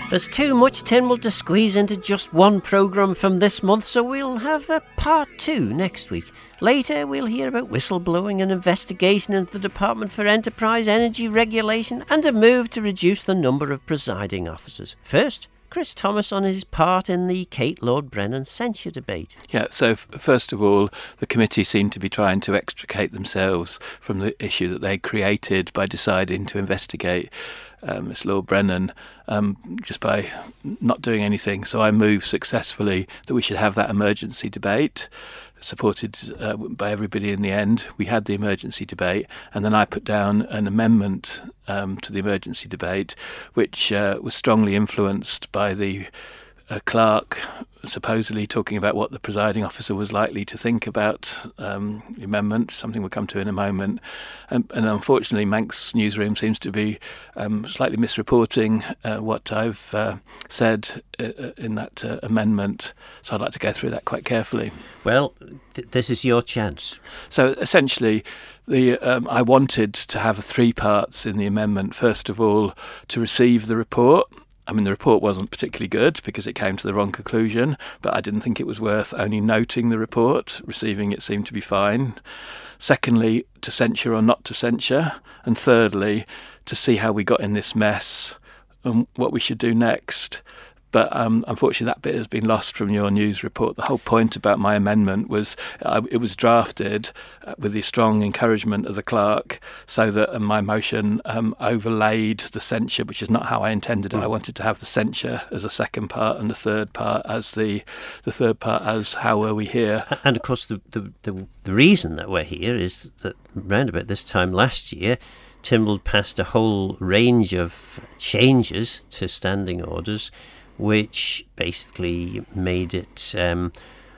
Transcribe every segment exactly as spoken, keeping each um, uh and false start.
There's too much Tynwald to squeeze into just one programme from this month, so we'll have a part two next week. Later, we'll hear about whistleblowing, an investigation into the Department for Enterprise Energy Regulation, and a move to reduce the number of presiding officers. First, Chris Thomas on his part in the Kate Lord Brennan censure debate. Yeah, so f- first of all, the committee seemed to be trying to extricate themselves from the issue that they created by deciding to investigate um, Miss Lord Brennan um, just by not doing anything. So I moved successfully that we should have that emergency debate, supported uh, by everybody in the end. We had the emergency debate, and then I put down an amendment um, to the emergency debate, which uh, was strongly influenced by the uh, clerk supposedly talking about what the presiding officer was likely to think about um, the amendment, something we'll come to in a moment. And, and unfortunately, Manx Newsroom seems to be um, slightly misreporting uh, what I've uh, said uh, in that uh, amendment. So I'd like to go through that quite carefully. Well, th- this is your chance. So essentially, the um, I wanted to have three parts in the amendment. First of all, to receive the report. I mean, the report wasn't particularly good because it came to the wrong conclusion, but I didn't think it was worth only noting the report. Receiving it seemed to be fine. Secondly, to censure or not to censure. And thirdly, to see how we got in this mess and what we should do next. But um, unfortunately, that bit has been lost from your news report. The whole point about my amendment was uh, it was drafted uh, with the strong encouragement of the clerk so that uh, my motion um, overlaid the censure, which is not how I intended it. Mm. I wanted to have the censure as a second part and the third part as the the third part as how were we here. And of course, the, the, the, the reason that we're here is that round about this time last year, Tynwald passed a whole range of changes to standing orders, which basically made it um,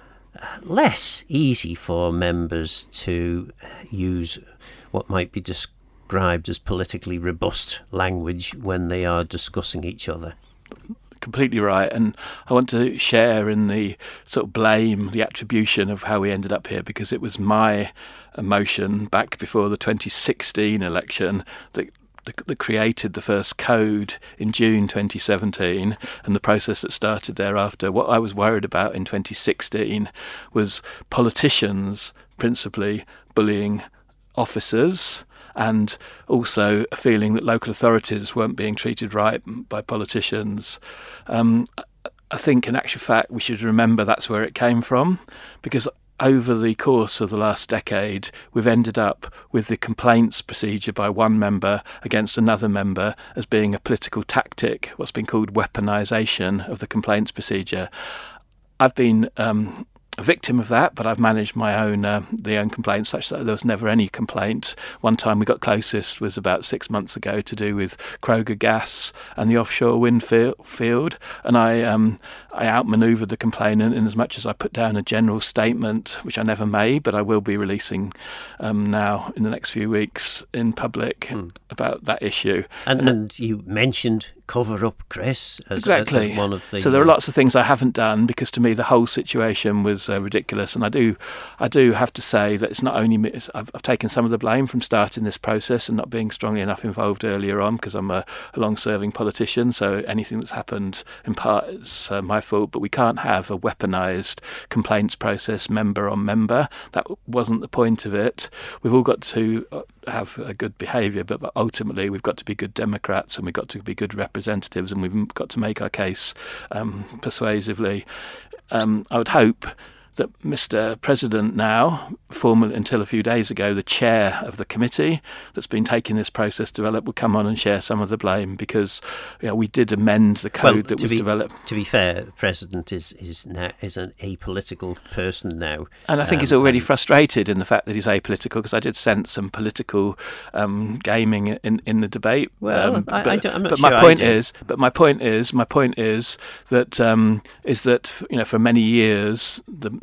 less easy for members to use what might be described as politically robust language when they are discussing each other. Completely right, and I want to share in the sort of blame, the attribution of how we ended up here, because it was my motion back before the twenty sixteen election that that created the first code in June twenty seventeen, and the process that started thereafter. What I was worried about in twenty sixteen was politicians principally bullying officers, and also a feeling that local authorities weren't being treated right by politicians. Um, I think in actual fact we should remember that's where it came from, because over the course of the last decade, we've ended up with the complaints procedure by one member against another member as being a political tactic, what's been called weaponisation of the complaints procedure. I've been um, a victim of that, but I've managed my own uh, the own complaints such that there was never any complaint. One time we got closest was about six months ago to do with Kroger Gas and the offshore wind field, and I um, I outmanoeuvred the complainant in as much as I put down a general statement, which I never made, but I will be releasing um, now in the next few weeks in public mm. about that issue. And, and you mentioned cover up Chris as, exactly. as one of the... So there are lots of things I haven't done because to me the whole situation was uh, ridiculous, and I do I do have to say that it's not only me, it's, I've, I've taken some of the blame from starting this process and not being strongly enough involved earlier on, because I'm a, a long-serving politician, so anything that's happened in part is uh, my fault, but we can't have a weaponised complaints process member on member. That wasn't the point of it. We've all got to have a good behaviour, but, but ultimately we've got to be good Democrats and we've got to be good representatives, and we've got to make our case um, persuasively. Um, I would hope that Mister President now, formerly until a few days ago, the chair of the committee that's been taking this process to develop, will come on and share some of the blame, because you know, we did amend the code well, that was be, developed. To be fair, the President is is now is an apolitical person now. And I think um, he's already frustrated in the fact that he's apolitical, because I did sense some political um, gaming in, in the debate. Well, um, I, but, I don't, I'm not but sure my point I did. is, but my point is, my point is that um, is that you know for many years the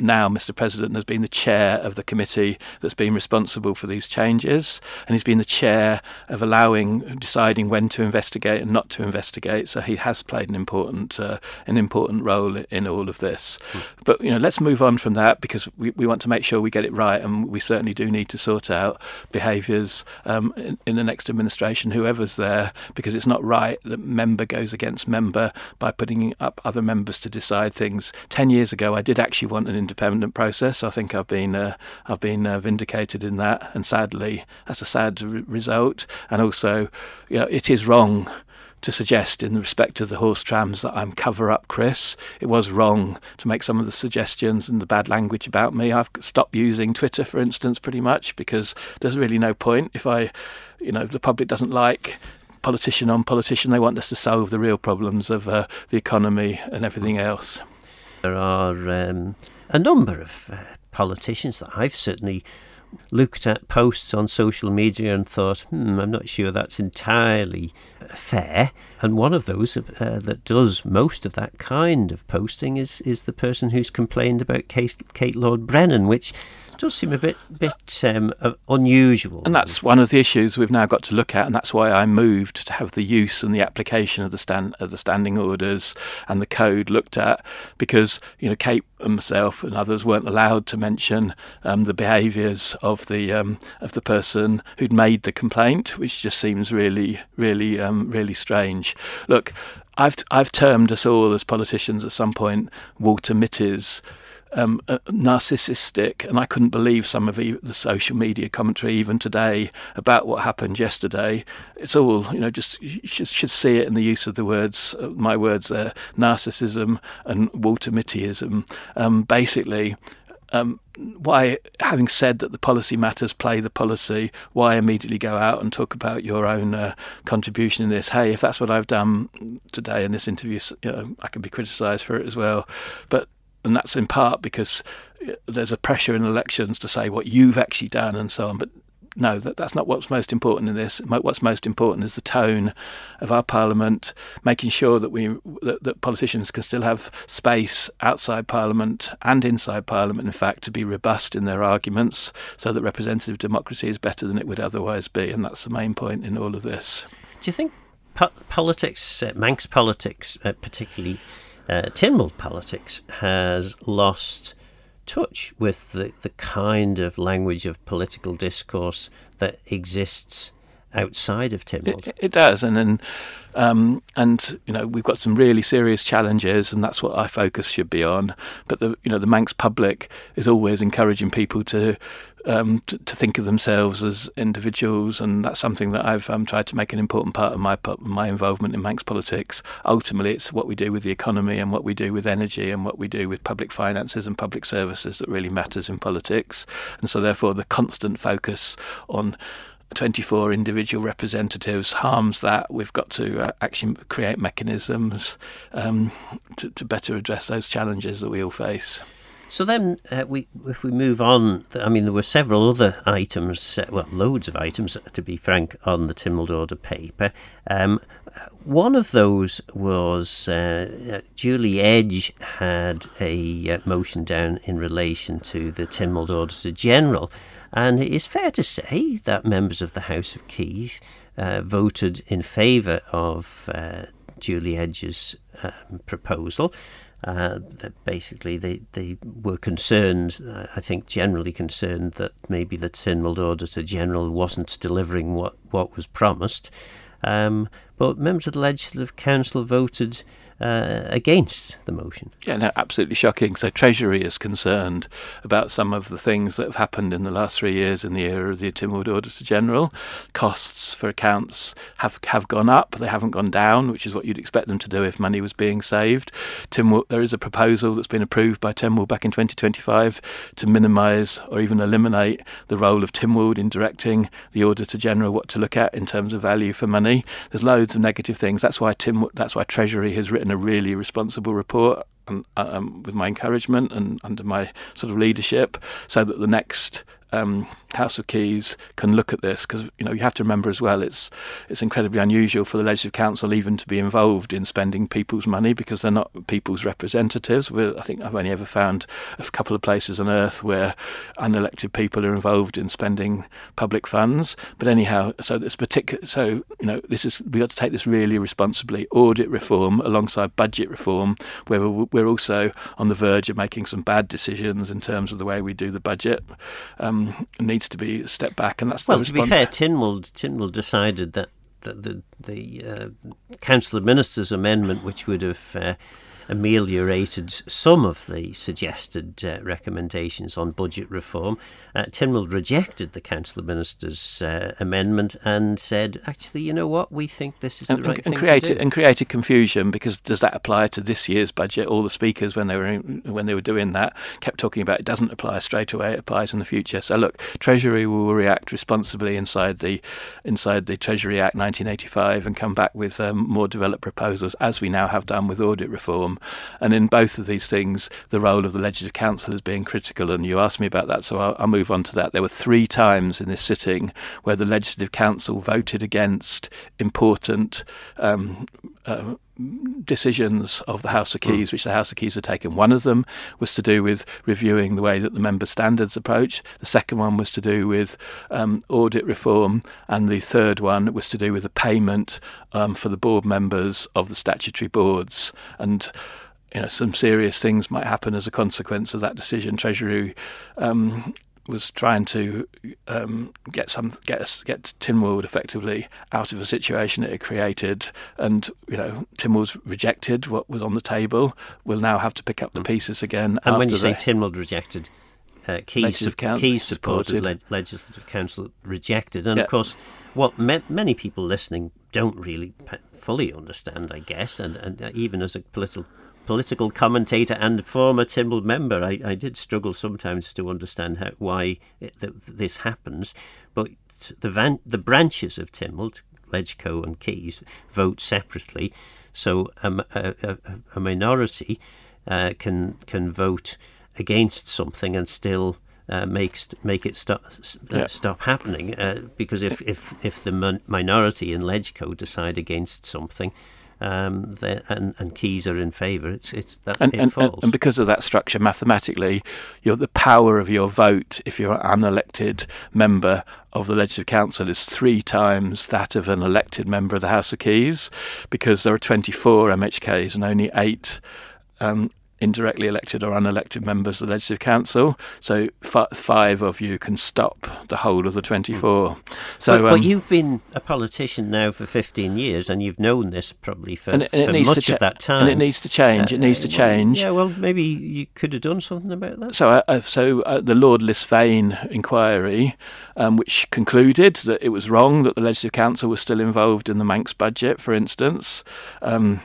now, Mister President has been the chair of the committee that's been responsible for these changes, and he's been the chair of allowing, deciding when to investigate and not to investigate. So he has played an important, uh, an important role in all of this. Mm. But you know, let's move on from that, because we, we want to make sure we get it right, and we certainly do need to sort out behaviours um, in, in the next administration, whoever's there, because it's not right that member goes against member by putting up other members to decide things. Ten years ago, I did actually want an independent process. I think I've been uh, I've been uh, vindicated in that, and sadly, that's a sad re- result. And also, you know, it is wrong to suggest in respect of the horse trams that I'm cover up Chris. It was wrong to make some of the suggestions and the bad language about me. I've stopped using Twitter, for instance, pretty much, because there's really no point. If I, you know, the public doesn't like politician on politician, they want us to solve the real problems of uh, the economy and everything else. There are um, a number of uh, politicians that I've certainly looked at posts on social media and thought, hmm, I'm not sure that's entirely fair. And one of those uh, that does most of that kind of posting is is the person who's complained about Kate, Kate Lord Brennan, which does seem a bit bit um, uh, unusual. And that's one of the issues we've now got to look at, and that's why I moved to have the use and the application of the stand of the standing orders and the code looked at, because you know Kate and myself and others weren't allowed to mention um, the behaviours of the um, of the person who'd made the complaint, which just seems really, really, um, really strange. Look, I've I've termed us all as politicians at some point Walter Mitty's. Um, uh, narcissistic, and I couldn't believe some of the, the social media commentary even today about what happened yesterday. It's all, you know, just you should, should see it in the use of the words, uh, my words there, narcissism and Walter Mittyism. Um, basically, um, why, having said that the policy matters play the policy, why immediately go out and talk about your own uh, contribution in this? Hey, if that's what I've done today in this interview, you know, I can be criticised for it as well. But And that's in part because there's a pressure in elections to say what you've actually done and so on. But no, that, that's not what's most important in this. What's most important is the tone of our Parliament, making sure that we that, that politicians can still have space outside Parliament and inside Parliament, in fact, to be robust in their arguments, so that representative democracy is better than it would otherwise be. And that's the main point in all of this. Do you think po- politics, uh, Manx politics uh, particularly, Uh, Tynwald politics has lost touch with the, the kind of language of political discourse that exists outside of Tynwald? It, it does, and then um, and you know we've got some really serious challenges, and that's what our focus should be on. But the you know the Manx public is always encouraging people to. Um, to, to think of themselves as individuals, and that's something that I've um, tried to make an important part of my my involvement in Manx politics. Ultimately, it's what we do with the economy and what we do with energy and what we do with public finances and public services that really matters in politics. And so, therefore, the constant focus on twenty-four individual representatives harms that. We've got to uh, actually create mechanisms um, to, to better address those challenges that we all face. So then, uh, we if we move on, I mean, there were several other items, uh, well, loads of items, to be frank, on the Tynwald Order paper. Um, one of those was uh, Julie Edge had a uh, motion down in relation to the Tynwald Auditor General, and it is fair to say that members of the House of Keys uh, voted in favour of uh, Julie Edge's um, proposal. Uh, that basically they, they were concerned, uh, I think generally concerned, that maybe the Tynwald Auditor General wasn't delivering what, what was promised. Um, but members of the Legislative Council voted uh, against the motion. Yeah, no, absolutely shocking. So Treasury is concerned about some of the things that have happened in the last three years in the era of the Tynwald Auditor General. Costs for accounts have have gone up. They haven't gone down, which is what you'd expect them to do if money was being saved. Tynwald, there is a proposal that's been approved by Tynwald back in twenty twenty-five to minimise or even eliminate the role of Tynwald in directing the Auditor General what to look at in terms of value for money. There's loads of negative things. That's why Tynwald, that's why Treasury has written a really responsible report, and um, with my encouragement and under my sort of leadership, so that the next um, House of Keys can look at this, because you know you have to remember as well it's it's incredibly unusual for the Legislative Council even to be involved in spending people's money, because they're not people's representatives. We're, I think I've only ever found a couple of places on earth where unelected people are involved in spending public funds. But anyhow, so this particular, so you know, this is we got to take this really responsibly. Audit reform alongside budget reform, where we're, we're also on the verge of making some bad decisions in terms of the way we do the budget. Um, needs to be a step back, and that's well. The to response. be fair, Tynwald Tynwald decided that the the, the uh, Council of Ministers amendment, which would have uh, ameliorated some of the suggested uh, recommendations on budget reform, uh, Tynwald rejected the Council of Ministers uh, amendment and said, actually, you know what, we think this is and, the right and thing created, to do. And created confusion, because does that apply to this year's budget? All the speakers, when they were in, when they were doing that, kept talking about it doesn't apply straight away, it applies in the future. So look, Treasury will react responsibly inside the inside the Treasury Act nineteen eighty-five and come back with um, more developed proposals, as we now have done with audit reform. And in both of these things, the role of the Legislative Council is being critical. And you asked me about that, so I'll, I'll move on to that. There were three times in this sitting where the Legislative Council voted against important um, uh, decisions of the House of Keys, which the House of Keys had taken. One of them was to do with reviewing the way that the member standards approach. The second one was to do with um, audit reform, and the third one was to do with the payment um, for the board members of the statutory boards. And you know, some serious things might happen as a consequence of that decision. Treasury um, was trying to um, get some get us, get Tynwald effectively out of a situation it had created, and you know, Tynwald's rejected what was on the table. We'll now have to pick up the pieces again. And after when you say the Tynwald rejected, uh, Keys, Legislative Council Keys supported, supported. Le- Legislative Council rejected, and Yeah. of course, what me- many people listening don't really p- fully understand, I guess, and and uh, even as a political. political commentator and former Tynwald member, I, I did struggle sometimes to understand how, why it, th- this happens. But the van, the branches of Tynwald, Legco and Keys, vote separately, so a, a, a, a minority uh, can can vote against something and still uh, makes make it stop uh, Yeah. stop happening. Uh, because if if if the min- minority in Legco decide against something. Um, and, and Keys are in favour. It's it's that And, it and, falls. and because of that structure, mathematically, you're, the power of your vote, if you're an unelected member of the Legislative Council, is three times that of an elected member of the House of Keys, because there are twenty-four M H Ks and only eight um, indirectly elected or unelected members of the Legislative Council. So f- five of you can stop the whole of the twenty-four. Mm. So, but, but um, you've been a politician now for fifteen years, and you've known this probably for, and it, and it for needs much to cha- of that time. And it needs to change. Uh, it needs to change. Yeah, well, maybe you could have done something about that. So, uh, so uh, the Lord Lisvane inquiry, um, which concluded that it was wrong that the Legislative Council was still involved in the Manx budget, for instance, um,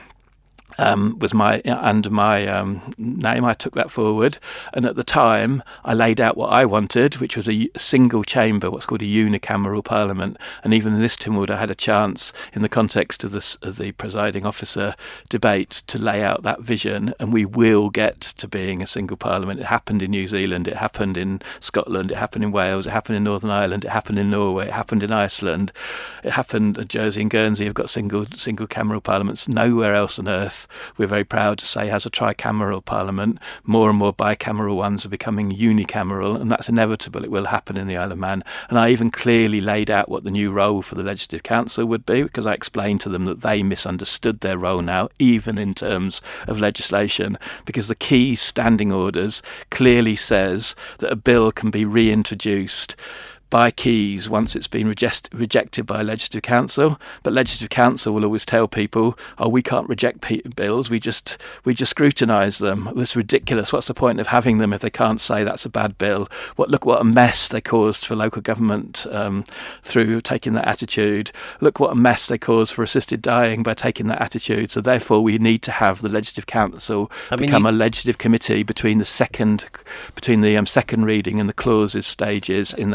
Um, was my under my um, name. I took that forward, and at the time I laid out what I wanted, which was a single chamber, what's called a unicameral parliament. And even in this Tynwald, I had a chance, in the context of, this, of the presiding officer debate, to lay out that vision. And we will get to being a single parliament. It happened in New Zealand, it happened in Scotland, it happened in Wales, it happened in Northern Ireland, it happened in Norway, it happened in Iceland, it happened at Jersey and Guernsey. Have got single single cameral parliaments. Nowhere else on earth, we're very proud to say, has a tricameral parliament. More and more bicameral ones are becoming unicameral, and that's inevitable. It will happen in the Isle of Man. And I even clearly laid out what the new role for the Legislative Council would be, because I explained to them that they misunderstood their role now, even in terms of legislation, because the key standing orders clearly says that a bill can be reintroduced by Keys once it's been reject, rejected by Legislative Council. But Legislative Council will always tell people, oh, we can't reject p- bills, we just we just scrutinise them. It's ridiculous. What's the point of having them if they can't say that's a bad bill? What Look what a mess they caused for local government um, through taking that attitude. Look what a mess they caused for assisted dying by taking that attitude. So therefore we need to have the Legislative Council I mean, become you... a legislative committee between the second between the um, second reading and the clauses stages in the House of Keys.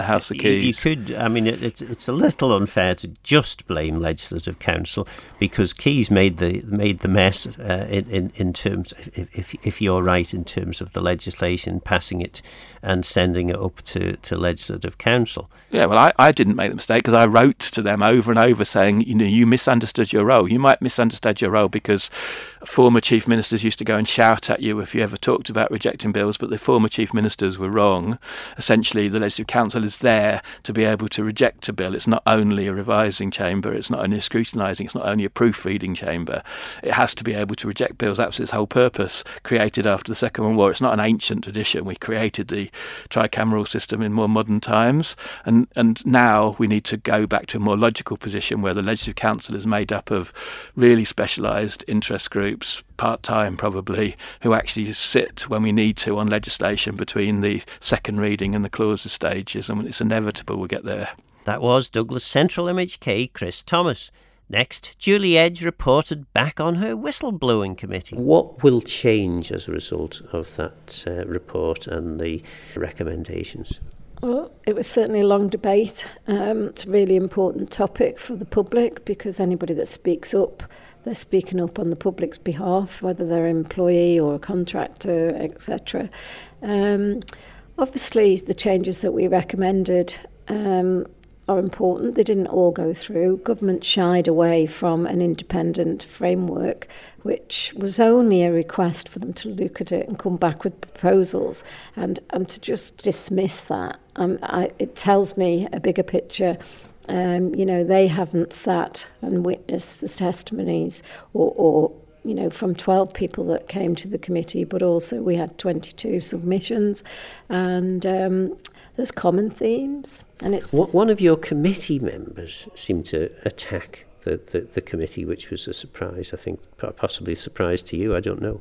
Keys. You could, I mean, it, it's it's a little unfair to just blame Legislative Council, because Keys made the made the mess uh, in, in in terms, if, if if you're right, in terms of the legislation, passing it and sending it up to, to Legislative Council. Yeah, well, I, I didn't make the mistake, because I wrote to them over and over saying, you know, you misunderstood your role. You might misunderstand your role because former chief ministers used to go and shout at you if you ever talked about rejecting bills, but the former chief ministers were wrong. Essentially, the Legislative Council is there to be able to reject a bill. It's not only a revising chamber, it's not only a scrutinising, it's not only a proofreading chamber. It has to be able to reject bills. That's its whole purpose, created after the Second World War. It's not an ancient tradition. We created the tricameral system in more modern times, and and now we need to go back to a more logical position where the Legislative Council is made up of really specialised interest groups, part-time probably, who actually sit when we need to on legislation between the second reading and the clauses stages, and it's inevitable we'll get there. That was Douglas Central M H K Chris Thomas. Next, Julie Edge reported back on her whistleblowing committee. What will change as a result of that uh, report and the recommendations? Well, it was certainly a long debate. Um, it's a really important topic for the public, because anybody that speaks up, they're speaking up on the public's behalf, whether they're an employee or a contractor, et cetera. Um, obviously, the changes that we recommended um, are important. They didn't all go through. Government shied away from an independent framework, which was only a request for them to look at it and come back with proposals, and, and to just dismiss that. Um, I, it tells me a bigger picture. Um, you know, they haven't sat and witnessed the testimonies or, or you know, from twelve people that came to the committee, but also we had twenty-two submissions, and um, there's common themes. And it's one of your committee members seemed to attack the, the, the committee, which was a surprise, I think, possibly a surprise to you, I don't know.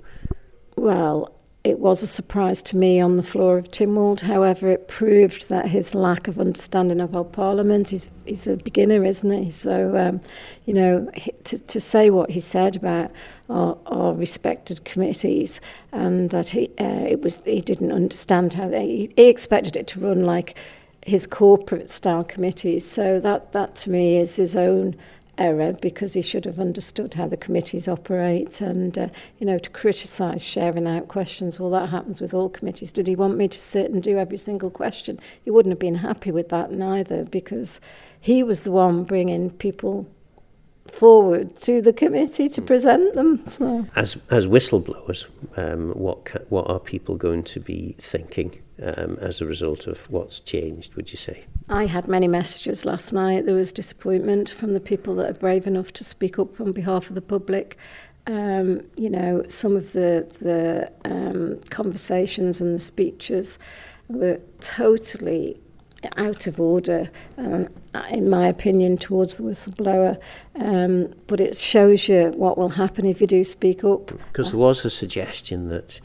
Well, it was a surprise to me on the floor of Tynwald. However, it proved that his lack of understanding of our Parliament, he's, he's a beginner, isn't he? So, um, you know, he, to, to say what he said about our, our respected committees, and that he uh, it was he didn't understand how they, he, he expected it to run like his corporate style committees. So that, that to me is his own error, because he should have understood how the committees operate. And uh, you know, to criticise sharing out questions, well, that happens with all committees. Did he want me to sit and do every single question? He wouldn't have been happy with that neither, because he was the one bringing people forward to the committee to present them. So, as as whistleblowers, um, what ca- what are people going to be thinking um, as a result of what's changed, would you say? I had many messages last night. There was disappointment from the people that are brave enough to speak up on behalf of the public. Um, you know, some of the the um, conversations and the speeches were totally out of order, um, in my opinion, towards the whistleblower. Um, but it shows you what will happen if you do speak up. Because there was a suggestion that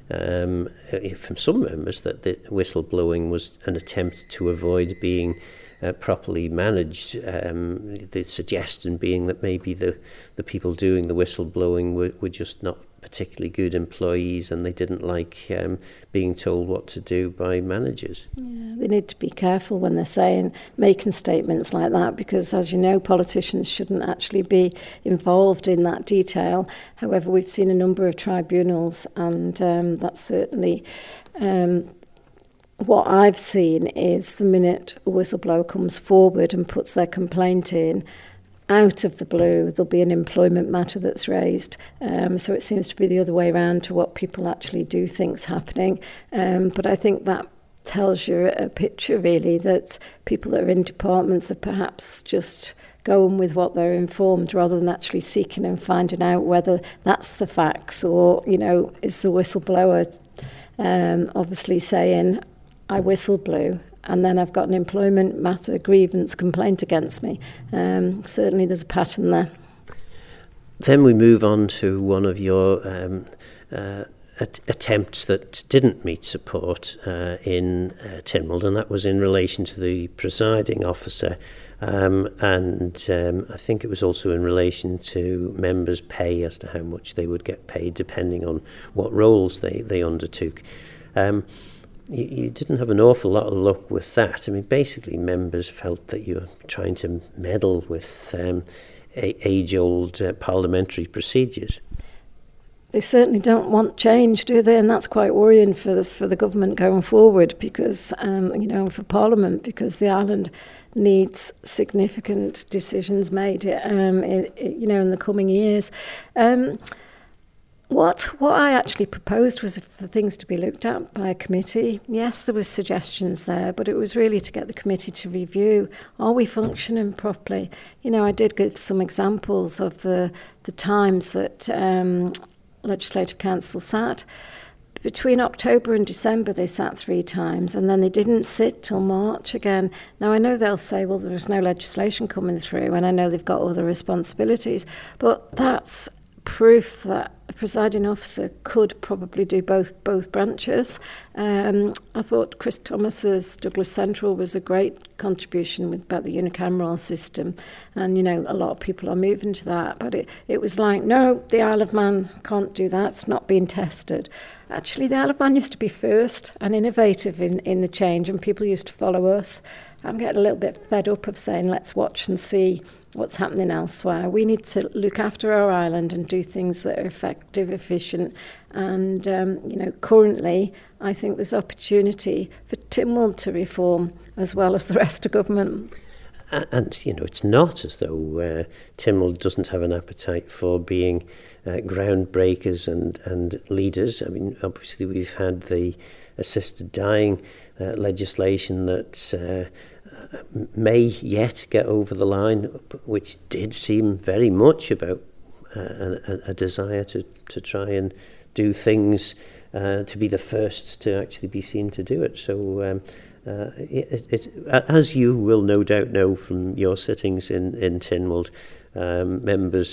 um, from some members that the whistleblowing was an attempt to avoid being uh, properly managed. Um, the suggestion being that maybe the, the people doing the whistleblowing were, were just not particularly good employees, and they didn't like um, being told what to do by managers. Yeah, they need to be careful when they're saying, making statements like that, because as you know, politicians shouldn't actually be involved in that detail. However, we've seen a number of tribunals, and um, that's certainly um, what I've seen is the minute a whistleblower comes forward and puts their complaint in, out of the blue, there'll be an employment matter that's raised. Um, so it seems to be the other way around to what people actually do think's happening. Um, but I think that tells you a picture, really, that people that are in departments are perhaps just going with what they're informed rather than actually seeking and finding out whether that's the facts, or, you know, is the whistleblower um, obviously saying, I whistleblew, and then I've got an employment matter, grievance, complaint against me. Um, certainly there's a pattern there. Then we move on to one of your um, uh, at- attempts that didn't meet support uh, in uh, Tynwald, and that was in relation to the presiding officer. Um, and um, I think it was also in relation to members' pay, as to how much they would get paid depending on what roles they, they undertook. Um, you, you didn't have an awful lot of luck with that. I mean, basically, members felt that you were trying to meddle with um, a- age-old uh, parliamentary procedures. They certainly don't want change, do they? And that's quite worrying for the, for the government going forward, because, um, you know, for Parliament, because the island needs significant decisions made, um, in, you know, in the coming years. Um, what what I actually proposed was for things to be looked at by a committee. Yes, there were suggestions there, but it was really to get the committee to review, are we functioning properly? You know, I did give some examples of the, the times that Um, Legislative Council sat. Between October and December they sat three times, and then they didn't sit till March again. Now I know they'll say, well, there's no legislation coming through, and I know they've got other responsibilities, but that's proof that a presiding officer could probably do both both branches. Um, I thought Chris Thomas's Douglas Central was a great contribution with about the unicameral system, and you know a lot of people are moving to that. But it, it was like, no, the Isle of Man can't do that. It's not being tested. Actually, the Isle of Man used to be first and innovative in, in the change, and people used to follow us. I'm getting a little bit fed up of saying, let's watch and see what's happening elsewhere. We need to look after our island and do things that are effective, efficient, and um, you know, currently I think there's opportunity for Tynwald to reform as well as the rest of government. And, and you know, it's not as though uh, Tynwald doesn't have an appetite for being uh, groundbreakers and, and leaders. I mean, obviously we've had the assisted dying uh, legislation that uh, may yet get over the line, which did seem very much about uh, a, a desire to, to try and do things, uh, to be the first to actually be seen to do it. So um, uh, it, it, as you will no doubt know from your sittings in, in Tynwald, um, members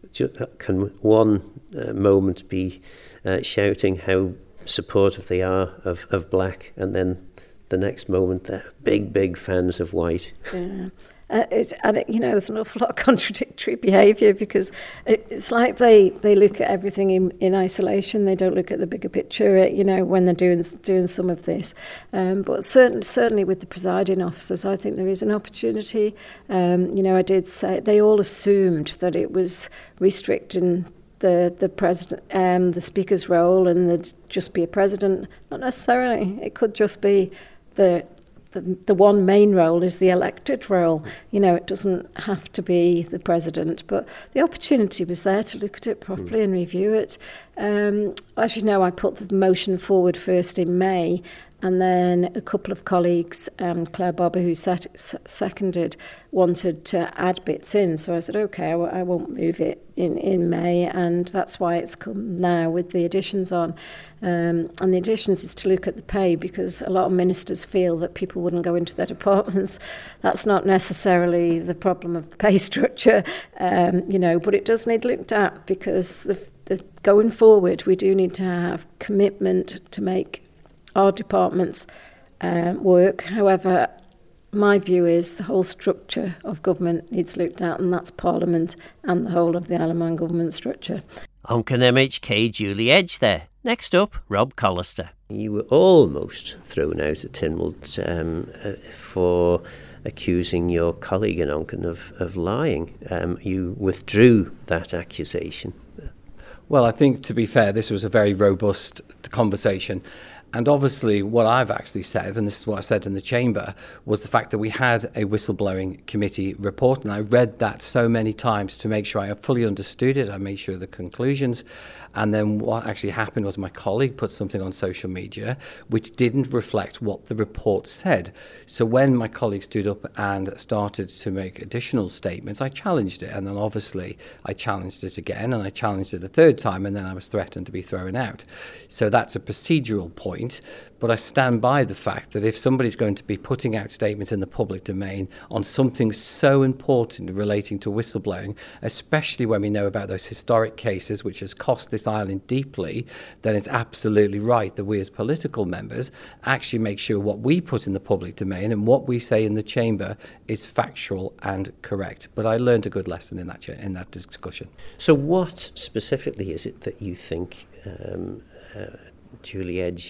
can one uh, moment be uh, shouting how supportive they are of, of black, and then the next moment they're big, big fans of white. Yeah. Uh, it, and it, you know, there's an awful lot of contradictory behaviour, because it, it's like they, they look at everything in, in isolation. They don't look at the bigger picture, you know, when they're doing doing some of this. Um, but certain, certainly with the presiding officers, I think there is an opportunity. Um, you know, I did say they all assumed that it was restricting the the president, um, the speaker's role, and there'd just be a president. Not necessarily. It could just be the The, the one main role is the elected role. You know, it doesn't have to be the president, but the opportunity was there to look at it properly mm. and review it. Um, as you know, I put the motion forward first in May, and then a couple of colleagues, um, Claire Bobber, who set, s- seconded, wanted to add bits in. So I said, okay, I, w- I won't move it in, in May, and that's why it's come now with the additions on. Um, and the additions is to look at the pay, because a lot of ministers feel that people wouldn't go into their departments. That's not necessarily the problem of the pay structure, um, you know, but it does need looked at, because the, the, going forward, we do need to have commitment to make our departments um, work. However, my view is the whole structure of government needs looked at, and that's Parliament and the whole of the Isle of Man government structure. Onken M H K Julie Edge there. Next up, Rob Collister. You were almost thrown out at Tynwald um, uh, for accusing your colleague in Onken of, of lying. Um, you withdrew that accusation. Well, I think, to be fair, this was a very robust conversation. And obviously what I've actually said, and this is what I said in the chamber, was the fact that we had a whistleblowing committee report, and I read that so many times to make sure I fully understood it. I made sure the conclusions. And then what actually happened was my colleague put something on social media which didn't reflect what the report said. So when my colleague stood up and started to make additional statements, I challenged it. And then obviously I challenged it again, and I challenged it a third time, and then I was threatened to be thrown out. So that's a procedural point. But I stand by the fact that if somebody's going to be putting out statements in the public domain on something so important relating to whistleblowing, especially when we know about those historic cases which has cost this island deeply, then it's absolutely right that we as political members actually make sure what we put in the public domain and what we say in the chamber is factual and correct. But I learned a good lesson in that cha- in that discussion. So what specifically is it that you think um, uh, Julie Edge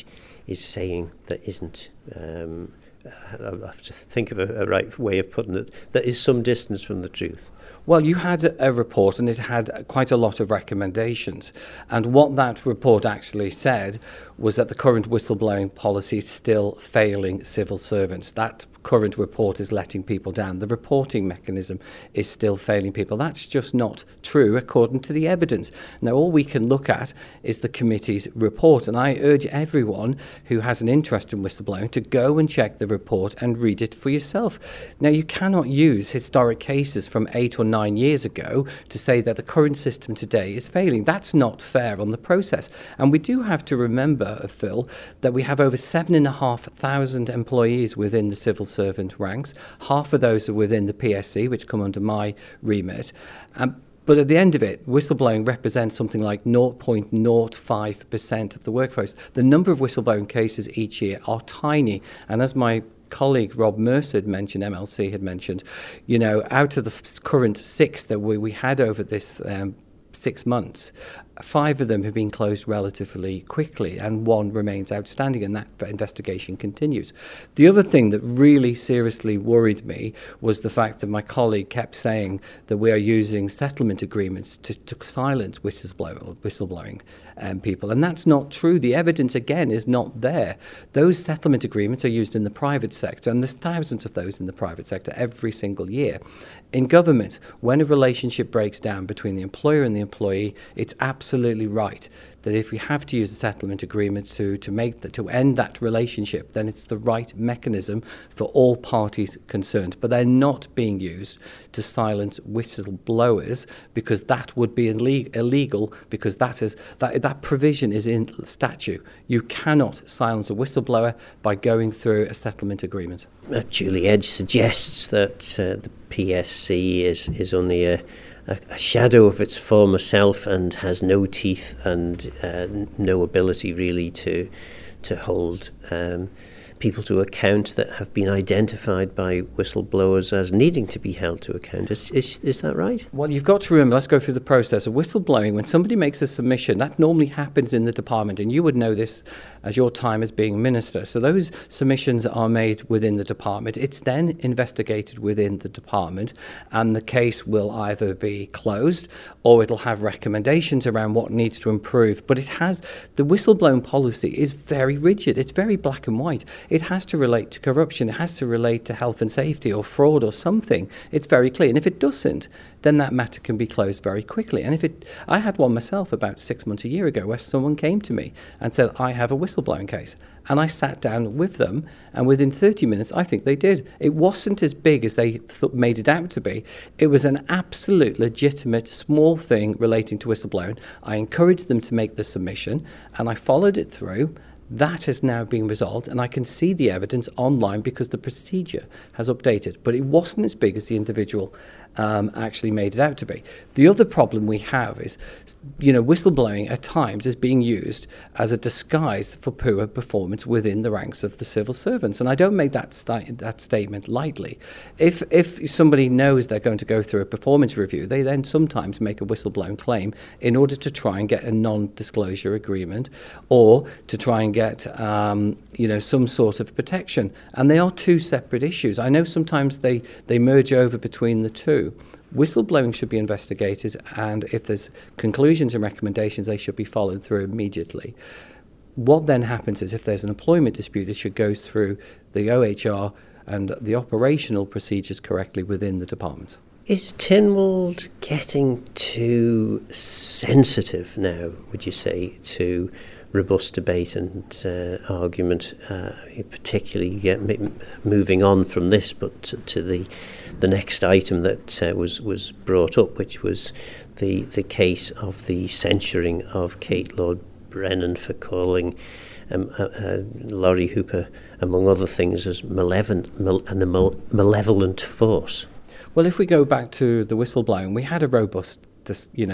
is saying that isn't. Um, I'll have to think of a, a right way of putting it. That is some distance from the truth. Well, you had a report and it had quite a lot of recommendations. And what that report actually said was that the current whistleblowing policy is still failing civil servants. That current report is letting people down. The reporting mechanism is still failing people. That's just not true according to the evidence. Now, all we can look at is the committee's report, and I urge everyone who has an interest in whistleblowing to go and check the report and read it for yourself. Now, you cannot use historic cases from eight or nine years ago to say that the current system today is failing. That's not fair on the process. And we do have to remember, Phil, that we have over seven and a half thousand employees within the civil servant ranks. Half of those are within the P S C, which come under my remit. Um, but at the end of it, whistleblowing represents something like zero point zero five percent of the workforce. The number of whistleblowing cases each year are tiny. And as my colleague Rob Mercer had mentioned, M L C had mentioned, you know, out of the current six that we, we had over this um, six months, five of them have been closed relatively quickly and one remains outstanding, and that investigation continues. The other thing that really seriously worried me was the fact that my colleague kept saying that we are using settlement agreements to, to silence whistleblow- whistleblowing um, people, and that's not true. The evidence, again, is not there. Those settlement agreements are used in the private sector, and there's thousands of those in the private sector every single year. In government, when a relationship breaks down between the employer and the employee, it's absolutely absolutely right that if we have to use a settlement agreement to to make that to end that relationship, then it's the right mechanism for all parties concerned. But they're not being used to silence whistleblowers, because that would be ille- illegal because that is that that provision is in statute. You cannot silence a whistleblower by going through a settlement agreement. Uh, Julie Edge suggests that uh, the P S C is is only a A, a shadow of its former self and has no teeth and uh, no ability really to to hold um, people to account that have been identified by whistleblowers as needing to be held to account. Is, is, is that right? Well, you've got to remember, let's go through the process of whistleblowing. When somebody makes a submission, that normally happens in the department, and you would know this as your time as being minister. So those submissions are made within the department. It's then investigated within the department, and the case will either be closed or it'll have recommendations around what needs to improve. But it has, the whistleblowing policy is very rigid. It's very black and white. It has to relate to corruption. It has to relate to health and safety or fraud or something. It's very clear. And if it doesn't, then that matter can be closed very quickly. And if it, I had one myself about six months, a year ago, where someone came to me and said, I have a whistleblowing case. And I sat down with them, and within thirty minutes, I think they did. It wasn't as big as they th- made it out to be. It was an absolute legitimate small thing relating to whistleblowing. I encouraged them to make the submission, and I followed it through. That has now been resolved, and I can see the evidence online because the procedure has updated. But it wasn't as big as the individual um, actually made it out to be. The other problem we have is, you know, whistleblowing at times is being used as a disguise for poor performance within the ranks of the civil servants. And I don't make that sti- that statement lightly. If if somebody knows they're going to go through a performance review, they then sometimes make a whistleblowing claim in order to try and get a non-disclosure agreement or to try and get, um, you know, some sort of protection. And they are two separate issues. I know sometimes they, they merge over between the two. Whistleblowing should be investigated, and if there's conclusions and recommendations, they should be followed through immediately. What then happens is if there's an employment dispute, it should go through the O H R and the operational procedures correctly within the department. Is Tynwald getting too sensitive now, would you say, to robust debate and uh, argument, uh, particularly yeah, m- moving on from this, but to, to the the next item that uh, was was brought up, which was the the case of the censuring of Kate Lord Brennan for calling um, uh, uh, Laurie Hooper, among other things, as malevolent mal- and a mal- malevolent force. Well, if we go back to the whistleblowing, we had a robust, dis- you know,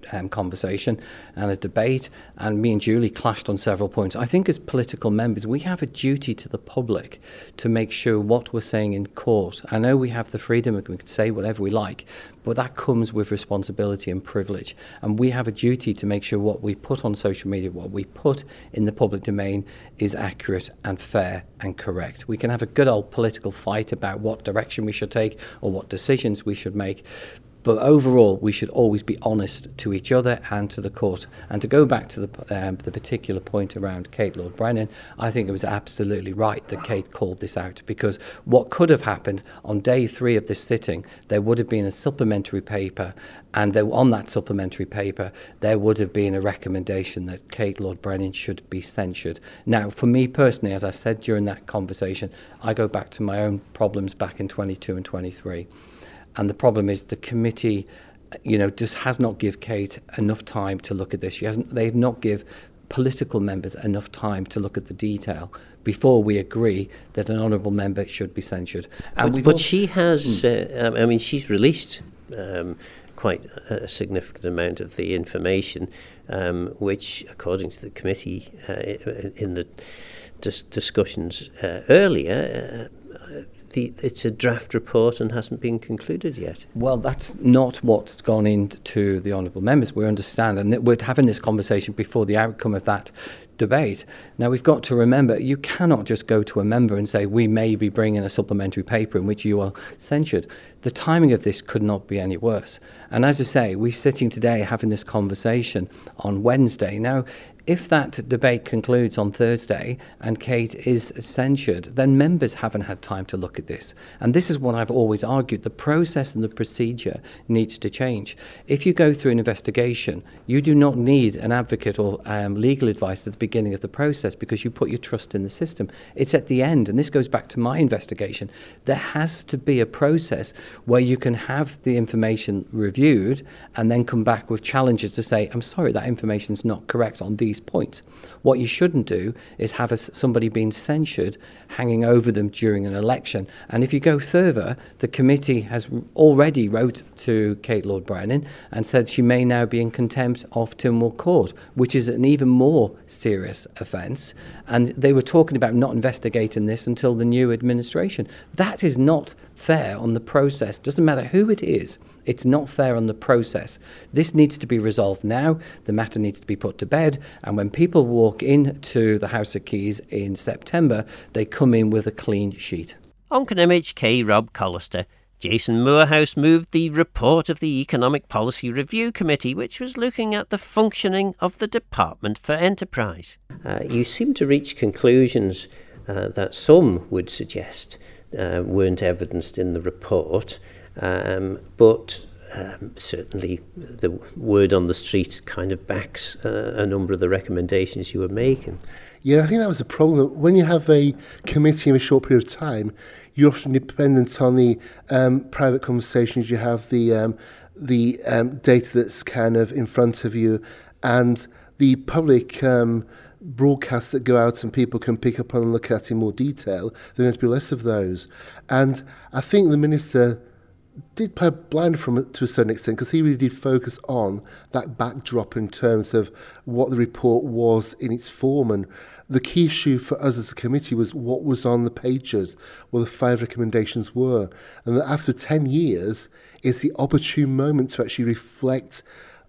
um, conversation and a debate, and me and Julie clashed on several points. I think as political members, we have a duty to the public to make sure what we're saying in court. I know we have the freedom, we can say whatever we like, but that comes with responsibility and privilege. And we have a duty to make sure what we put on social media, what we put in the public domain is accurate and fair and correct. We can have a good old political fight about what direction we should take or what decisions we should make. But overall, we should always be honest to each other and to the court. And to go back to the, um, the particular point around Kate Lord Brennan, I think it was absolutely right that Kate called this out, because what could have happened on day three of this sitting, there would have been a supplementary paper, and there, on that supplementary paper, there would have been a recommendation that Kate Lord Brennan should be censured. Now, for me personally, as I said during that conversation, I go back to my own problems back in twenty-two and twenty-three. And the problem is the committee, you know, just has not give Kate enough time to look at this. She hasn't. They've not give political members enough time to look at the detail before we agree that an honourable member should be censured. And but but she has. Uh, I mean, she's released um, quite a significant amount of the information, um, which, according to the committee, uh, in the dis- discussions uh, earlier. Uh, It's a draft report and hasn't been concluded yet. Well, that's not what's gone into the honourable members. We understand, and we're having this conversation before the outcome of that debate. Now, we've got to remember, you cannot just go to a member and say, we may be bringing a supplementary paper in which you are censured. The timing of this could not be any worse. And as I say, we're sitting today having this conversation on Wednesday. Now, if that debate concludes on Thursday and Kate is censured, then members haven't had time to look at this. And this is what I've always argued. The process and the procedure needs to change. If you go through an investigation, you do not need an advocate or um, legal advice at the beginning of the process, because you put your trust in the system. It's at the end, and this goes back to my investigation. There has to be a process where you can have the information reviewed and then come back with challenges to say, I'm sorry, that information is not correct on these points. What you shouldn't do is have a, somebody being censured hanging over them during an election. And if you go further, the committee has already wrote to Kate Lord Brennan and said she may now be in contempt of Tynwald Court, which is an even more serious offence. And they were talking about not investigating this until the new administration. That is not fair on the process. Doesn't matter who it is. It's not fair on the process. This needs to be resolved now. The matter needs to be put to bed. And when people walk into the House of Keys in September, they come in with a clean sheet. On N M H K Rob Collister, Jason Moorhouse moved the report of the Economic Policy Review Committee, which was looking at the functioning of the Department for Enterprise. Uh, you seem to reach conclusions uh, that some would suggest uh, weren't evidenced in the report. Um, but um, certainly the word on the street kind of backs uh, a number of the recommendations you were making. Yeah, I think that was a problem. When you have a committee in a short period of time, you're often dependent on the um, private conversations. You have the um, the um, data that's kind of in front of you, and the public um, broadcasts that go out and people can pick up on and look at in more detail. There are going to be less of those. And I think the Minister did play blind from it to a certain extent, because he really did focus on that backdrop in terms of what the report was in its form. And the key issue for us as a committee was what was on the pages, what the five recommendations were. And that after ten years, it's the opportune moment to actually reflect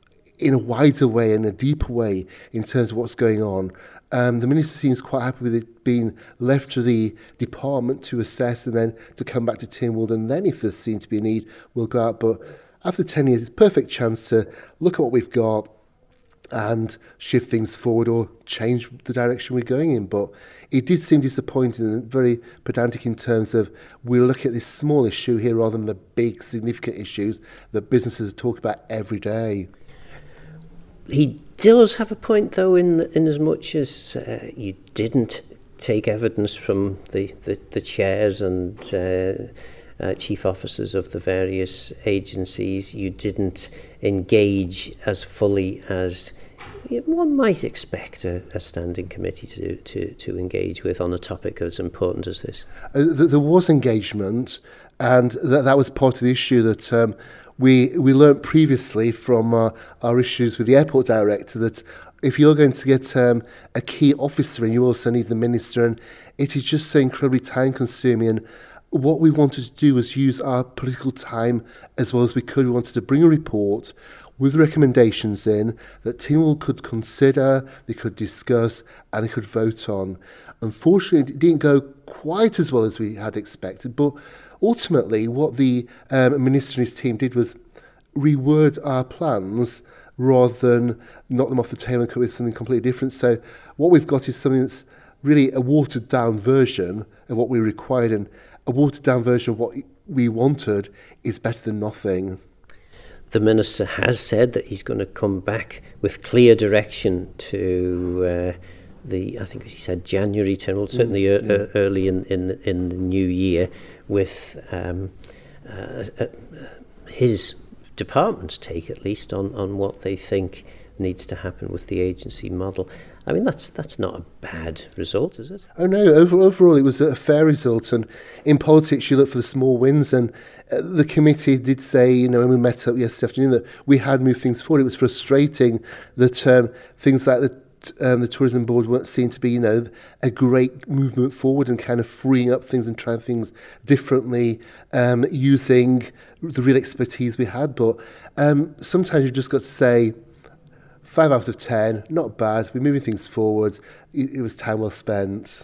in a wider way and a deeper way in terms of what's going on. Um, the Minister seems quite happy with it being left to the department to assess and then to come back to Tynwald, and then if there's seen to be a need, we'll go out. But after ten years, it's a perfect chance to look at what we've got and shift things forward or change the direction we're going in. But it did seem disappointing and very pedantic in terms of we're looking at this small issue here rather than the big significant issues that businesses talk about every day. He does have a point, though, in in as much as uh, you didn't take evidence from the, the, the chairs and uh, uh, chief officers of the various agencies. You didn't engage as fully as one might expect a, a standing committee to, to to engage with on a topic as important as this. Uh, th- there was engagement, and th- that was part of the issue that um, we we learnt previously from our, our issues with the airport director that if you're going to get um, a key officer in, you also need the minister, and it is just so incredibly time consuming. And what we wanted to do was use our political time as well as we could. We wanted to bring a report with recommendations in that Tynwald could consider, they could discuss, and they could vote on. Unfortunately, it didn't go quite as well as we had expected, but ultimately what the um, minister and his team did was reword our plans rather than knock them off the table and come up with something completely different. So what we've got is something that's really a watered down version of what we required, and a watered down version of what we wanted is better than nothing. The Minister has said that he's going to come back with clear direction to uh, the, I think he said January, Tynwald, certainly mm, yeah. uh, early in, in, in the new year, with um, uh, uh, his department's take, at least, on, on what they think needs to happen with the agency model. I mean, that's that's not a bad result, is it? Oh no, Over, overall it was a fair result, and in politics you look for the small wins, and uh, the committee did say, you know, when we met up yesterday afternoon, that we had moved things forward. It was frustrating that um, things like the um, the tourism board weren't seen to be, you know, a great movement forward and kind of freeing up things and trying things differently, um, using the real expertise we had. But um, sometimes you've just got to say, Five out of ten, not bad. We're moving things forward. It, it was time well spent.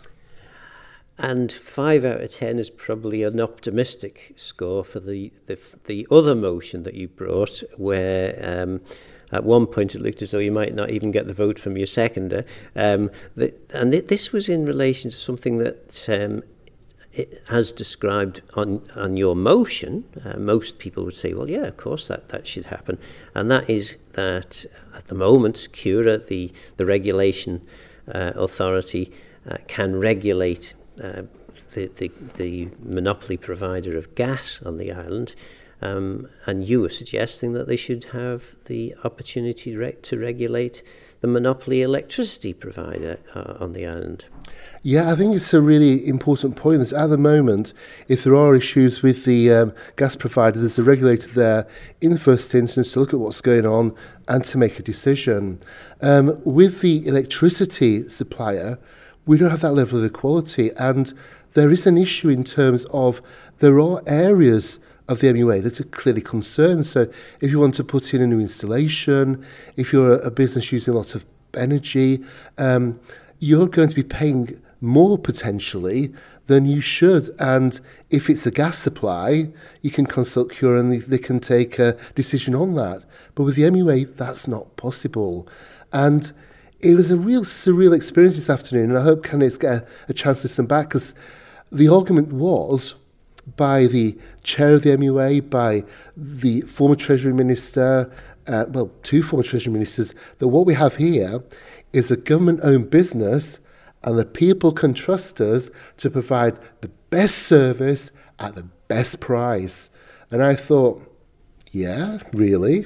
And five out of ten is probably an optimistic score for the the, the other motion that you brought, where um, at one point it looked as though you might not even get the vote from your seconder. Um, the, and th- this was in relation to something that, um, it, as described on, on your motion, uh, most people would say, well, yeah, of course that, that should happen. And that is that at the moment, Cura, the, the regulation uh, authority, uh, can regulate uh, the, the, the monopoly provider of gas on the island. Um, and you were suggesting that they should have the opportunity re- to regulate the monopoly electricity provider uh, on the island. Yeah, I think it's a really important point. That at the moment, if there are issues with the um, gas provider, there's a regulator there in the first instance to look at what's going on and to make a decision. Um, with the electricity supplier, we don't have that level of equality, and there is an issue in terms of there are areas of the M U A that are clearly concerned. So if you want to put in a new installation, if you're a, a business using a lot of energy, um, you're going to be paying more potentially than you should. And if it's a gas supply, you can consult Cura and they, they can take a decision on that. But with the M U A, that's not possible. And it was a real surreal experience this afternoon, and I hope candidates get a, a chance to listen back, because the argument was by the chair of the M U A, by the former Treasury Minister, uh, well, two former Treasury Ministers, that what we have here is a government-owned business and the people can trust us to provide the best service at the best price. And I thought, yeah, really?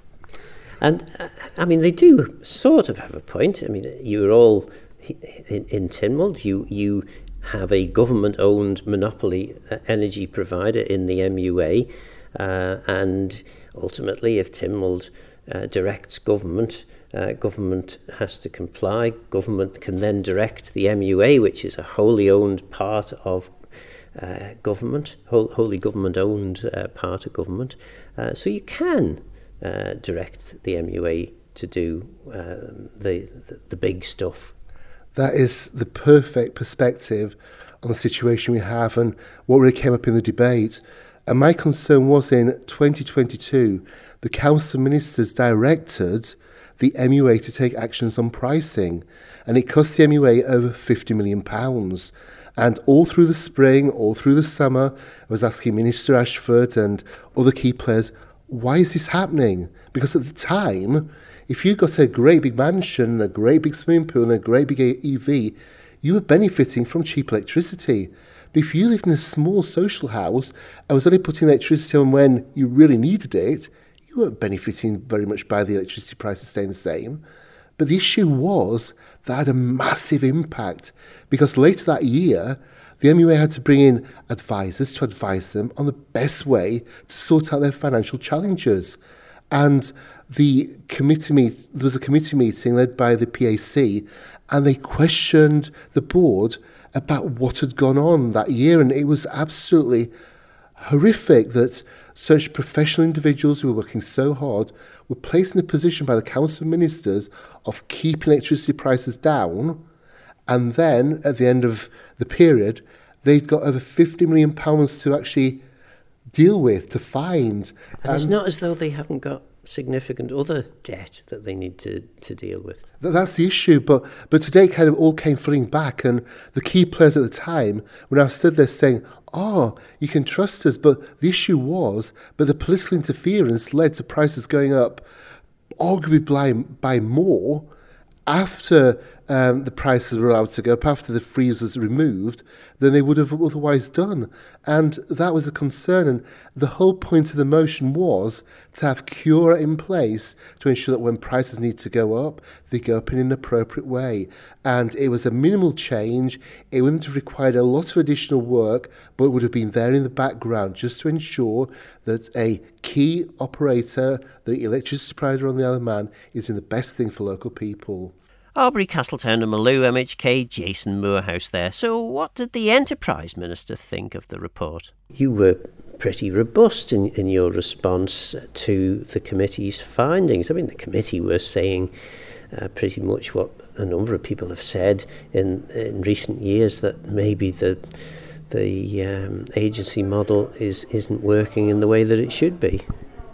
And, uh, I mean, they do sort of have a point. I mean, you're all in, in Tynwald. You, you have a government-owned monopoly uh, energy provider in the M U A. Uh, and ultimately, if Tynwald uh, directs government, Uh, government has to comply. Government can then direct the M U A, which is a wholly owned part of uh, government, whole, wholly government-owned uh, part of government. Uh, so you can uh, direct the M U A to do uh, the, the the big stuff. That is the perfect perspective on the situation we have and what really came up in the debate. And my concern was in twenty twenty-two, the Council of Ministers directed the M U A to take actions on pricing, and it cost the M U A over fifty million pounds. And all through the spring, all through the summer, I was asking Minister Ashford and other key players, why is this happening? Because at the time, if you got a great big mansion, a great big swimming pool and a great big E V, you were benefiting from cheap electricity. But if you lived in a small social house and was only putting electricity on when you really needed it, you weren't benefiting very much by the electricity prices staying the same. But the issue was that had a massive impact, because later that year, the M U A had to bring in advisors to advise them on the best way to sort out their financial challenges. And the committee meet, there was a committee meeting led by the P A C, and they questioned the board about what had gone on that year, and it was absolutely horrific that such professional individuals who were working so hard were placed in a position by the Council of Ministers of keeping electricity prices down, and then at the end of the period they'd got over fifty million pounds to actually deal with, to find. And, and it's not as though they haven't got significant other debt that they need to, to deal with. That's the issue, but but today it kind of all came flooding back, and the key players at the time were now stood there saying, oh, you can trust us, but the issue was, but the political interference led to prices going up arguably by, by more after um, the prices were allowed to go up, after the freeze was removed, than they would have otherwise done. And that was a concern. And the whole point of the motion was to have cure in place to ensure that when prices need to go up, they go up in an appropriate way. And it was a minimal change. It wouldn't have required a lot of additional work, but it would have been there in the background just to ensure that a key operator, the electricity provider on the Isle of Man, is doing the best thing for local people. Aubrey, Castletown and Maloo, M H K, Jason Moorhouse there. So what did the Enterprise Minister think of the report? You were pretty robust in, in your response to the committee's findings. I mean, the committee were saying uh, pretty much what a number of people have said in, in recent years, that maybe the the um, agency model is, isn't working in the way that it should be.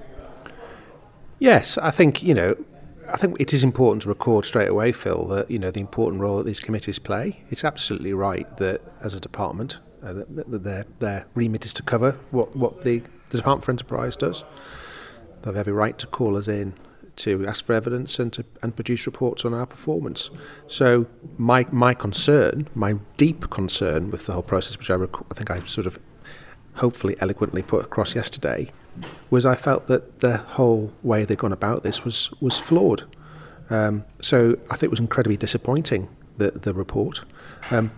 Yes, I think, you know, I think it is important to record straight away, Phil, that, you know, the important role that these committees play. It's absolutely right that as a department, uh, that, that their their remit is to cover what, what the, the Department for Enterprise does. They have every right to call us in to ask for evidence and to and produce reports on our performance. So my my concern, my deep concern with the whole process, which I, rec- I think I sort of hopefully eloquently put across yesterday, was I felt that the whole way they'd gone about this was was flawed. Um, so I think it was incredibly disappointing, the, the report. Um,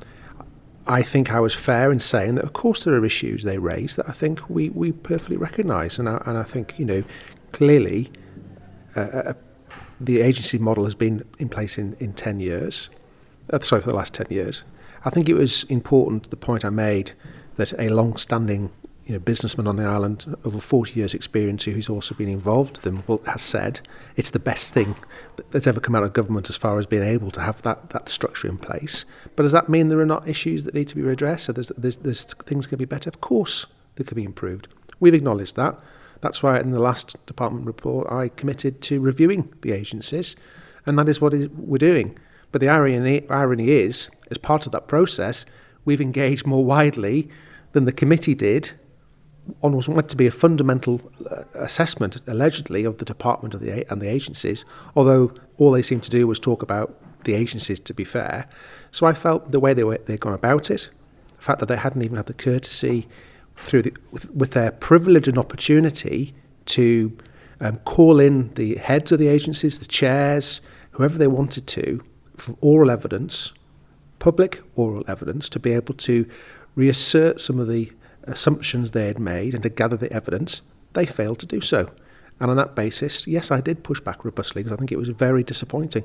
I think I was fair in saying that, of course, there are issues they raised that I think we, we perfectly recognise. And I, and I think, you know, clearly uh, uh, the agency model has been in place in, in ten years. Uh, sorry, for the last ten years. I think it was important, the point I made, that a long-standing, you know, businessman on the island, over forty years experience, who's also been involved with them, well, has said it's the best thing that's ever come out of government as far as being able to have that, that structure in place. But does that mean there are not issues that need to be redressed? So there's, there's, there's things can be better? Of course, they could be improved. We've acknowledged that. That's why in the last department report I committed to reviewing the agencies, and that is what we're doing. But the irony, irony is, as part of that process, we've engaged more widely than the committee did on what was meant to be a fundamental uh, assessment, allegedly, of the department of the and the agencies, although all they seemed to do was talk about the agencies, to be fair. So I felt the way they were they'd gone about it, the fact that they hadn't even had the courtesy through the, with, with their privilege and opportunity to um, call in the heads of the agencies, the chairs, whoever they wanted to, for oral evidence, public oral evidence, to be able to reassert some of the assumptions they had made and to gather the evidence. They failed to do so. And on that basis, yes, I did push back robustly because I think it was very disappointing.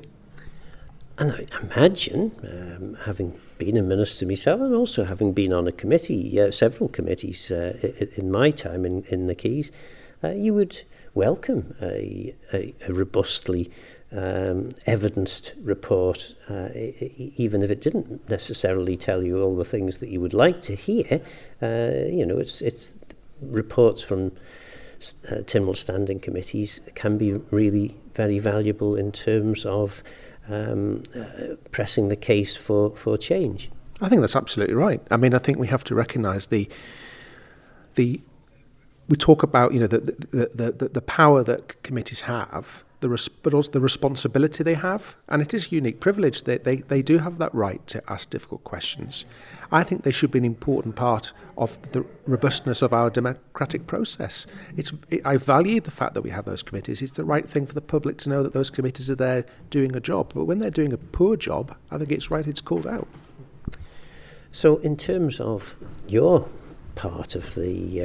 And I imagine, um, having been a minister myself and also having been on a committee, uh, several committees uh, in my time in, in the Keys, uh, you would welcome a, a, a robustly um, evidenced report, uh, even if it didn't necessarily tell you all the things that you would like to hear. Uh, you know, it's it's reports from uh, Tynwald standing committees can be really very valuable in terms of um, uh, pressing the case for, for change. I think that's absolutely right. I mean, I think we have to recognise the the we talk about, you know, the the the, the, the power that committees have, the res- but also the responsibility they have, and it is a unique privilege. They, they they do have that right to ask difficult questions. I think they should be an important part of the robustness of our democratic process. It's it, I value the fact that we have those committees. It's the right thing for the public to know that those committees are there doing a job. But when they're doing a poor job, I think it's right it's called out. So in terms of your part of the,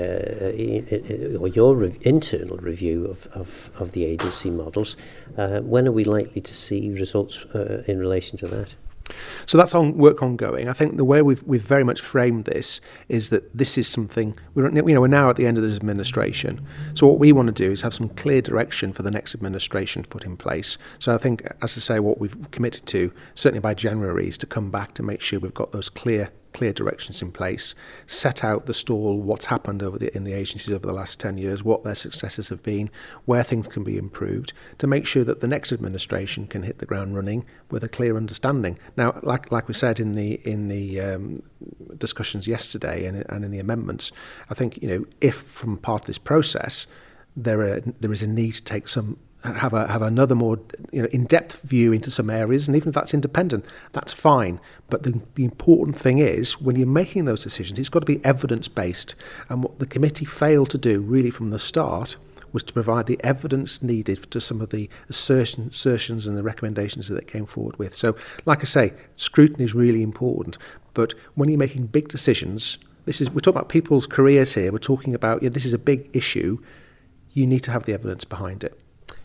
uh, or your re- internal review of, of, of the agency models, uh, when are we likely to see results uh, in relation to that? So that's on work ongoing. I think the way we've we've very much framed this is that this is something we're you know we're now at the end of this administration. So what we want to do is have some clear direction for the next administration to put in place. So I think, as I say, what we've committed to certainly by January is to come back to make sure we've got those clear clear directions in place, set out the stall, what's happened over the in the agencies over the last ten years, what their successes have been, where things can be improved, to make sure that the next administration can hit the ground running with a clear understanding. Now, like like we said in the in the um, discussions yesterday and, and in the amendments, I think, you know, if from part of this process there are there is a need to take some have a have another more you know in-depth view into some areas, and even if that's independent, that's fine. But the, the important thing is, when you're making those decisions, it's got to be evidence-based. And what the committee failed to do really from the start was to provide the evidence needed to some of the assertion, assertions and the recommendations that it came forward with. So, like I say, scrutiny is really important. But when you're making big decisions, this is we're talking about people's careers here. We're talking about, yeah, this is a big issue. You need to have the evidence behind it.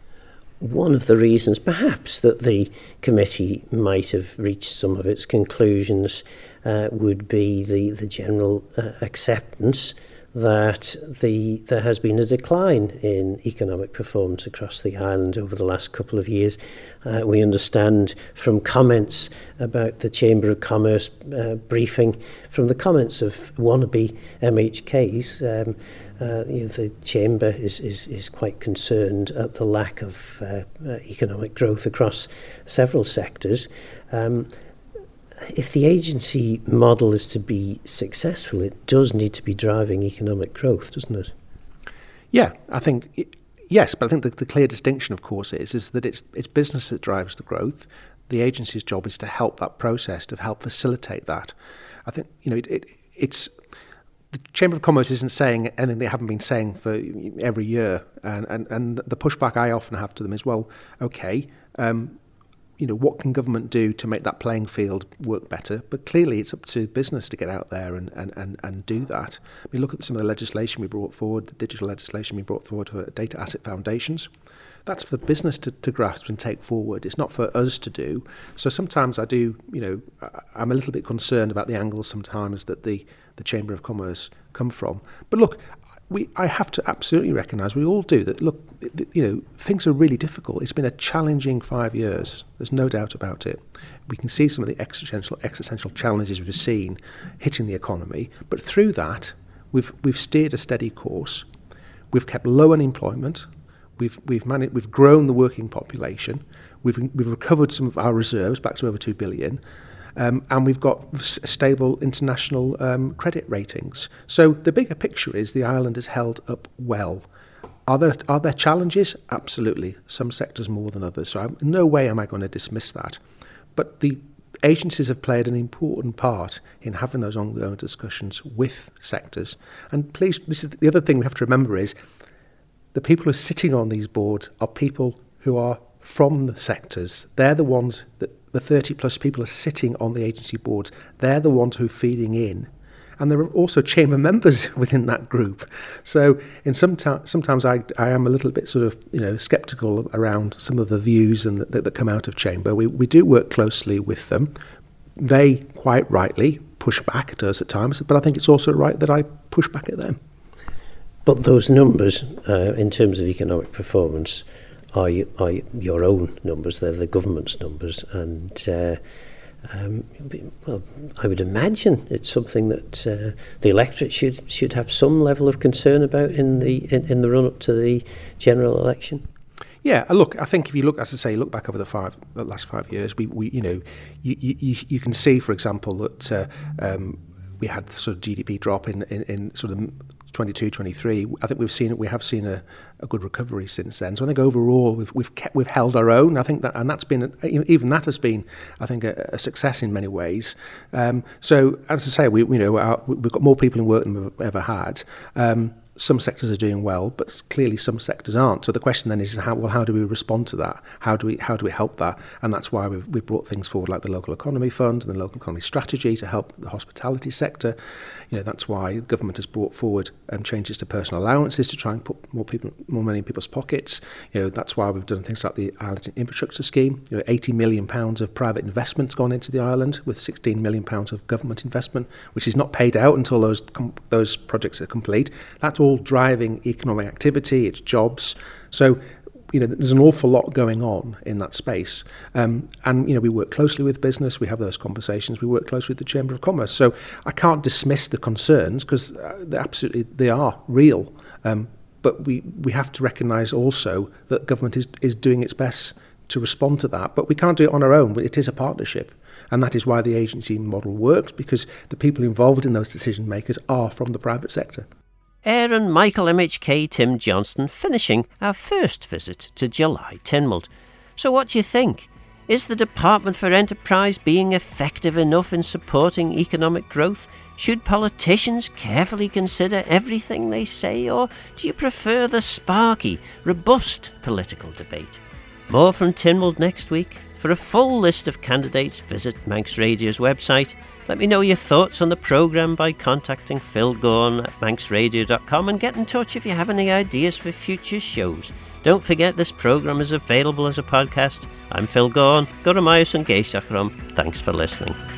One of the reasons, perhaps, that the committee might have reached some of its conclusions uh, would be the, the general uh, acceptance that the there has been a decline in economic performance across the island over the last couple of years. Uh, we understand from comments about the Chamber of Commerce uh, briefing, from the comments of wannabe M H Ks, um, uh, you know, the Chamber is, is, is quite concerned at the lack of uh, uh, economic growth across several sectors. Um, If the agency model is to be successful, it does need to be driving economic growth, doesn't it? Yeah, I think, it, yes, but I think the, the clear distinction, of course, is, is that it's, it's business that drives the growth. The agency's job is to help that process, to help facilitate that. I think, you know, it, it, it's, the Chamber of Commerce isn't saying anything they haven't been saying for every year. And, and, and the pushback I often have to them is, well, okay, um, you know, what can government do to make that playing field work better? But clearly it's up to business to get out there and, and, and, and do that. I mean, look at some of the legislation we brought forward, the digital legislation we brought forward for data asset foundations. That's for business to, to grasp and take forward. It's not for us to do. So sometimes I do, you know, I'm a little bit concerned about the angles sometimes that the, the Chamber of Commerce come from. But look, We, I have to absolutely recognise, we all do, that, look, you know, things are really difficult. It's been a challenging five years. There's no doubt about it. We can see some of the existential, existential challenges we've seen hitting the economy. But through that, we've we've steered a steady course. We've kept low unemployment. We've we've managed, we've grown the working population. We've we've recovered some of our reserves back to over two billion. Um, and we've got s- stable international um, credit ratings. So the bigger picture is the island is held up well. Are there are there challenges? Absolutely. Some sectors more than others. So I'm, in no way am I going to dismiss that. But the agencies have played an important part in having those ongoing discussions with sectors. And please, this is the other thing we have to remember is the people who are sitting on these boards are people who are from the sectors. They're the ones that the thirty plus people are sitting on the agency boards. They're the ones who are feeding in. And there are also chamber members within that group. So in some ta- sometimes I, I am a little bit sort of, you know, sceptical around some of the views and that, that come out of chamber. We, we do work closely with them. They quite rightly push back at us at times, but I think it's also right that I push back at them. But those numbers, uh, in terms of economic performance, are, you, are your own numbers. They're the government's numbers. And, uh, um, well, I would imagine it's something that uh, the electorate should should have some level of concern about in the in, in the run-up to the general election. Yeah, look, I think if you look, as I say, look back over the five, the last five years, we, we you know, you, you, you can see, for example, that uh, um, we had the sort of G D P drop in, in, in sort of twenty-two, twenty-three. I think we've seen we have seen a, a good recovery since then. So I think overall we've we've kept we've held our own. I think that, and that's been even that has been, I think, a, a success in many ways. Um, so as I say, we you know our, we've got more people in work than we've ever had. Um, some sectors are doing well, but clearly some sectors aren't. So the question then is, how well, how do we respond to that? How do we how do we help that? And that's why we've, we've brought things forward like the Local Economy Fund and the Local Economy Strategy to help the hospitality sector. You know, that's why the government has brought forward um, changes to personal allowances to try and put more people, more money in people's pockets. You know, that's why we've done things like the Ireland Infrastructure Scheme. You know, eighty million pounds of private investment's gone into the island, with sixteen million pounds of government investment, which is not paid out until those com- those projects are complete. That's all driving economic activity, it's jobs. So, you know, there's an awful lot going on in that space. Um, and, you know, we work closely with business, we have those conversations, we work closely with the Chamber of Commerce. So I can't dismiss the concerns, because uh, they absolutely, they are real. Um, but we, we have to recognise also that government is, is doing its best to respond to that. But we can't do it on our own. It is a partnership. And that is why the agency model works, because the people involved in those decision makers are from the private sector. Aaron Michael M H K Tim Johnston finishing our first visit to July Tynwald. So what do you think? Is the Department for Enterprise being effective enough in supporting economic growth? Should politicians carefully consider everything they say, or do you prefer the sparky, robust political debate? More from Tynwald next week. For a full list of candidates, visit Manx Radio's website. Let me know your thoughts on the programme by contacting Phil Gaughan at manx radio dot com, and get in touch if you have any ideas for future shows. Don't forget this programme is available as a podcast. I'm Phil Gaughan. Go to Myers and Geisachram. Thanks for listening.